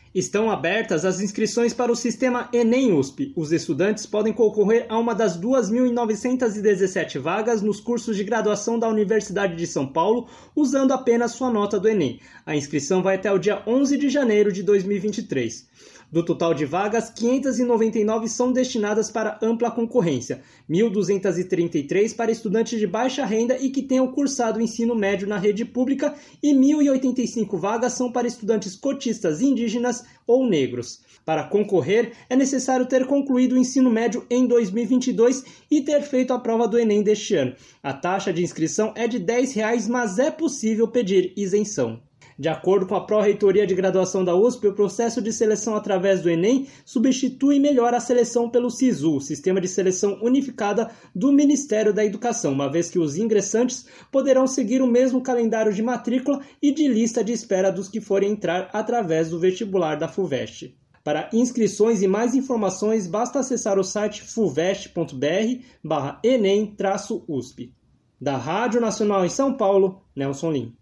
Estão abertas as inscrições para o sistema Enem USP. Os estudantes podem concorrer a uma das 2.917 vagas nos cursos de graduação da Universidade de São Paulo, usando apenas sua nota do Enem. A inscrição vai até o dia 11 de janeiro de 2023. Do total de vagas, 599 são destinadas para ampla concorrência, 1.233 para estudantes de baixa renda e que tenham cursado o ensino médio na rede pública e 1.085 vagas são para estudantes cotistas indígenas ou negros. Para concorrer, é necessário ter concluído o ensino médio em 2022 e ter feito a prova do Enem deste ano. A taxa de inscrição é de R$ 10, mas é possível pedir isenção. De acordo com a Pró-Reitoria de Graduação da USP, o processo de seleção através do Enem substitui e melhora a seleção pelo SISU, Sistema de Seleção Unificada do Ministério da Educação, uma vez que os ingressantes poderão seguir o mesmo calendário de matrícula e de lista de espera dos que forem entrar através do vestibular da FUVEST. Para inscrições e mais informações, basta acessar o site fuvest.br/enem-usp. Da Rádio Nacional em São Paulo, Nelson Lim.